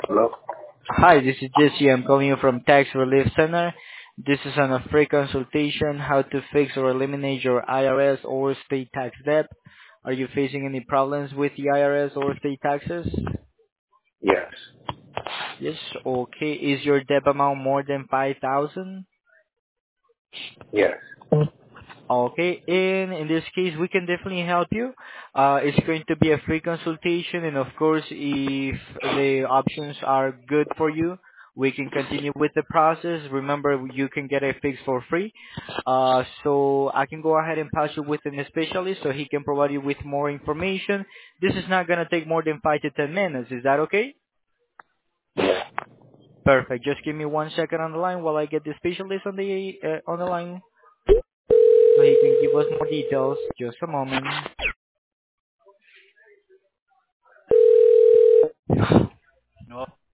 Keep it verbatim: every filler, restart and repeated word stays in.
Hello? Hi, this is Jesse. I'm calling you from Tax Relief Center. This is on a free consultation how to fix or eliminate your I R S or state tax debt. Are you facing any problems with the I R S or state taxes? Yes. Yes. Okay. Is your debt amount more than five thousand? Yes. Okay, and in this case, we can definitely help you. Uh, it's going to be a free consultation, and of course, if the options are good for you, we can continue with the process. Remember, you can get a fix for free. Uh, so I can go ahead and pass you with a specialist so he can provide you with more information. This is not going to take more than five to ten minutes. Is that okay? Perfect. Just give me one second on the line while I get the specialist on the uh, on the line so he can give us more details. Just a moment.